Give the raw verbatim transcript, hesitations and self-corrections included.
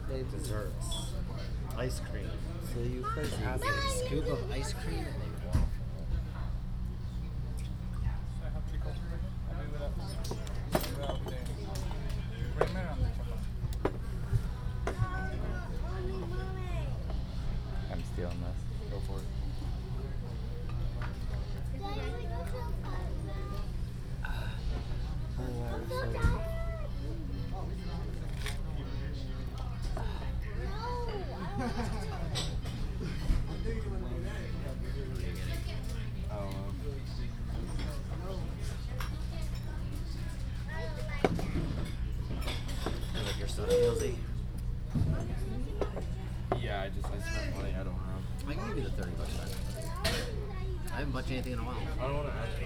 Desserts. Ice cream. So you could have a scoop of ice cream and a waffle. I'm stealing this. Go for it. Like your soda, Halsey? Yeah, I just I spent money I don't have. I can give you the thirty bucks back. I haven't bought you anything in a while. I don't want to ask